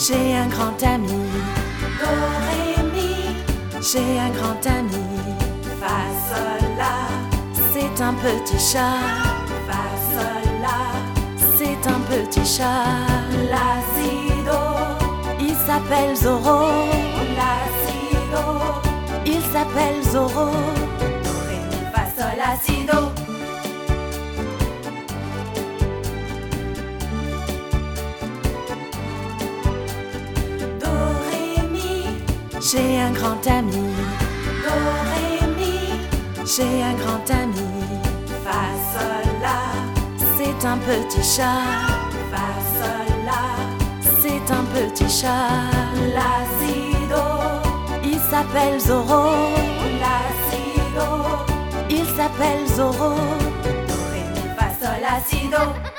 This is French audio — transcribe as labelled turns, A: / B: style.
A: J'ai un grand ami,
B: Do, ré, mi,
A: j'ai un grand ami.
B: fa, sol, la,
A: C'est un petit chat,
B: fa, sol, la,
A: c'est un petit chat.
B: la, si, do,
A: Il s'appelle Zorro,
B: la, si, do,
A: il s'appelle Zorro.
B: do, ré, mi, fa, sol, la, si, do. Do, ré, mi,
A: J'ai un grand ami,
B: do, ré, mi,
A: j'ai un grand ami.
B: fa, sol, la,
A: C'est un petit chat,
B: fa, sol, la,
A: c'est un petit chat.
B: la, si, do,
A: Il s'appelle Zorro,
B: la, si, do,
A: il s'appelle Zorro.
B: do, ré, mi, fa, sol, la, si, do.